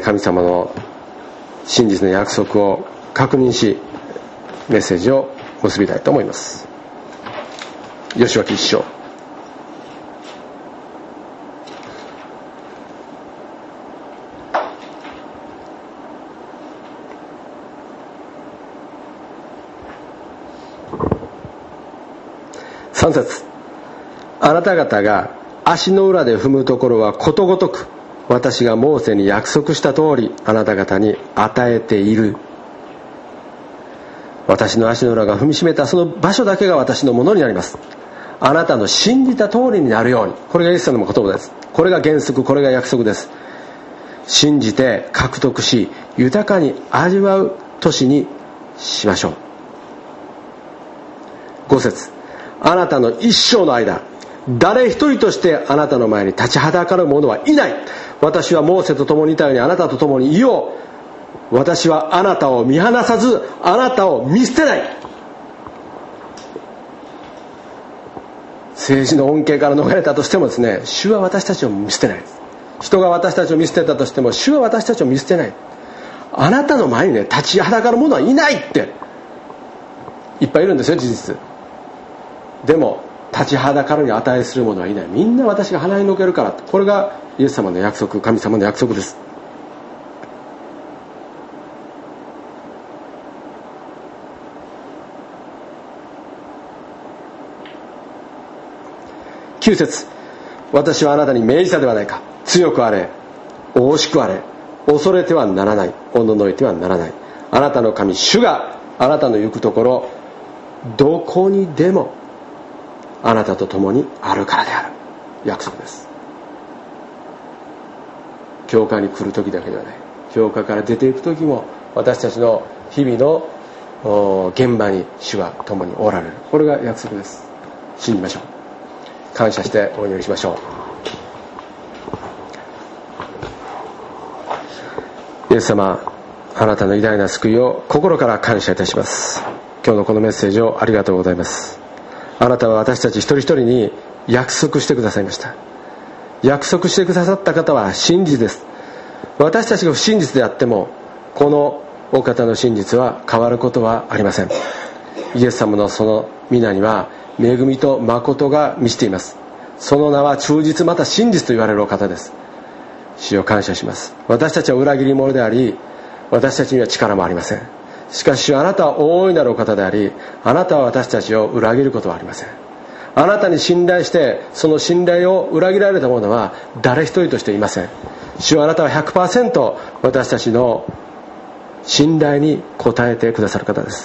神様の真実の約束を確認しメッセージを結びたいと思います。吉脇一章3節、あなた方が足の裏で踏むところはことごとく私がモーセに約束した通りあなた方に与えている。私の足の裏が踏みしめたその場所だけが私のものになります。あなたの信じた通りになるように。これがイエス様の言葉です。これが原則、これが約束です。信じて獲得し豊かに味わう年にしましょう。5節、あなたの一生の間誰一人としてあなたの前に立ちはだかる者はいない。私はモーセと共にいたようにあなたと共にいよう。私はあなたを見放さずあなたを見捨てない。政治の恩恵から逃れたとしてもですね、主は私たちを見捨てないです。人が私たちを見捨てたとしても主は私たちを見捨てない。あなたの前にね立ちはだかる者はいないっていっぱいいるんですよ、事実。でも立ちはだかるに値する者はいない。みんな私が鼻にのけるから。これがイエス様の約束、神様の約束です。9節、私はあなたに命じたではないか。強くあれ、大しくあれ、恐れてはならない、おののいてはならない。あなたの神主があなたの行くところどこにでもあなたと共にあるからである。約束です。教会に来る時だけではない、教会から出ていく時も私たちの日々の現場に主は共におられる。これが約束です。信じましょう。感謝してお祈りしましょう。イエス様、あなたの偉大な救いを心から感謝いたします。今日のこのメッセージをありがとうございます。あなたは私たち一人一人に約束してくださいました。約束してくださった方は真実です。私たちが不真実であってもこのお方の真実は変わることはありません。イエス様のその皆には恵みと誠が満ちています。その名は忠実また真実と言われるお方です。主を感謝します。私たちは裏切り者であり私たちには力もありません。しかしあなたは大いなるお方であり、あなたは私たちを裏切ることはありません。あなたに信頼してその信頼を裏切られた者は誰一人としていません。主はあなたは 100% 私たちの信頼に応えてくださる方です。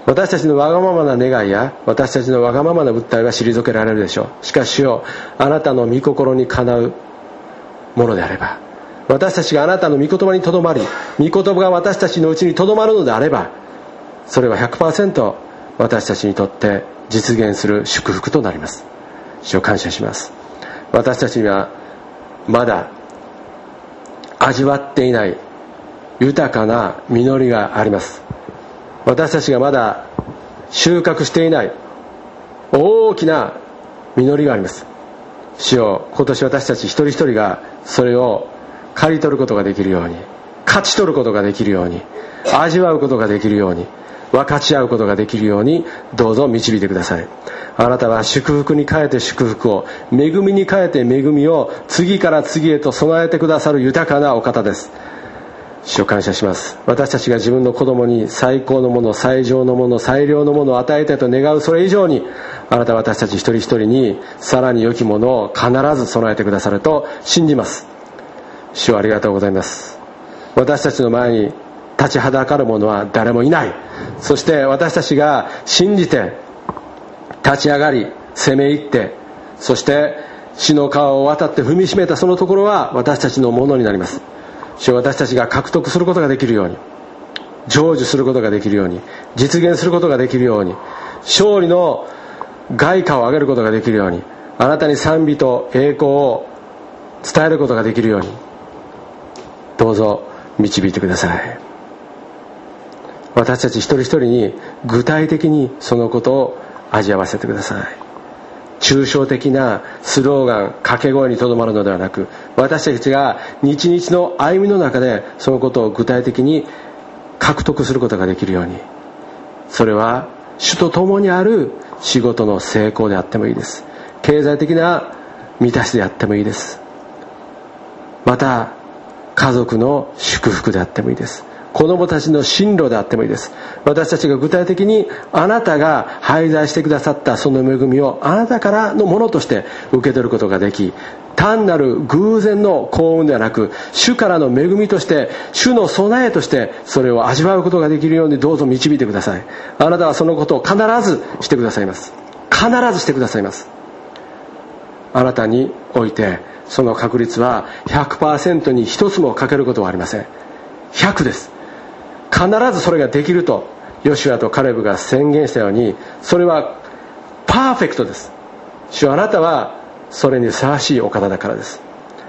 私たちのわがままな願いや私たちのわがままな訴えは退けられるでしょう。しかし主よ、あなたの御心にかなうものであれば、私たちがあなたの御言葉にとどまり、御言葉が私たちのうちにとどまるのであれば、それは 100% 私たちにとって実現する祝福となります。主を感謝します。私たちにはまだ味わっていない豊かな実りがあります。私たちがまだ収穫していない大きな実りがあります。主よ、今年私たち一人一人がそれを刈り取ることができるように、勝ち取ることができるように、味わうことができるように、分かち合うことができるように、どうぞ導いてください。あなたは祝福に変えて祝福を、恵みに変えて恵みを次から次へと備えてくださる豊かなお方です。主を感謝します。私たちが自分の子供に最高のもの、最上のもの、最良のものを与えたいと願うそれ以上に、あなたは私たち一人一人にさらに良きものを必ず備えてくださると信じます。主をありがとうございます。私たちの前に立ちはだかる者は誰もいない。そして私たちが信じて立ち上がり攻め入って、そして死の川を渡って踏みしめたそのところは私たちのものになります。主を私たちが獲得することができるように、成就することができるように、実現することができるように、勝利の外貨を上げることができるように、あなたに賛美と栄光を伝えることができるように、どうぞ導いてください。私たち一人一人に具体的にそのことを味わわせてください。抽象的なスローガン、掛け声にとどまるのではなく、私たちが日々の歩みの中でそのことを具体的に獲得することができるように、それは主と共にある仕事の成功であってもいいです。経済的な満たしであってもいいです。また家族の祝福であってもいいです。子供たちの進路であってもいいです。私たちが具体的にあなたが配在してくださったその恵みをあなたからのものとして受け取ることができ、単なる偶然の幸運ではなく、主からの恵みとして、主の備えとしてそれを味わうことができるようにどうぞ導いてください。あなたはそのことを必ずしてくださいます。必ずしてくださいます。あなたにおいてその確率は 100% に一つも欠けることはありません。100です。必ずそれができるとヨシュアとカレブが宣言したように、それはパーフェクトです。主はあなたはそれにふさわしいお方だからです。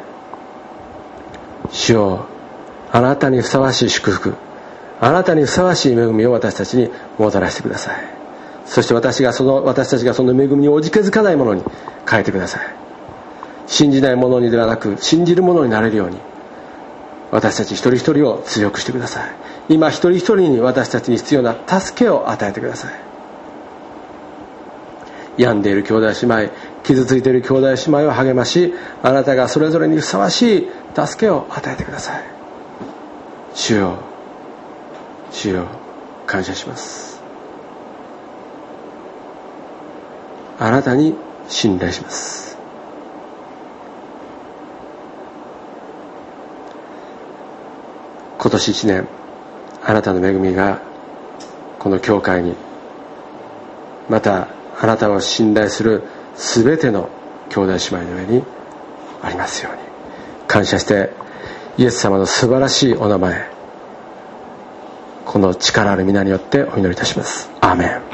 主よ、あなたにふさわしい祝福、あなたにふさわしい恵みを私たちにもたらしてください。そして私たちがその恵みにおじけづかないものに変えてください。信じないものにではなく信じるものになれるように、私たち一人一人を強くしてください。今一人一人に私たちに必要な助けを与えてください。病んでいる兄弟姉妹、傷ついている兄弟姉妹を励まし、あなたがそれぞれにふさわしい助けを与えてください。主よ、主よ、感謝します。あなたに信頼します。今年1年、あなたの恵みがこの教会に、またあなたを信頼するすべての兄弟姉妹の上にありますように感謝して、イエス様の素晴らしいお名前、この力ある皆によってお祈りいたします。アーメン。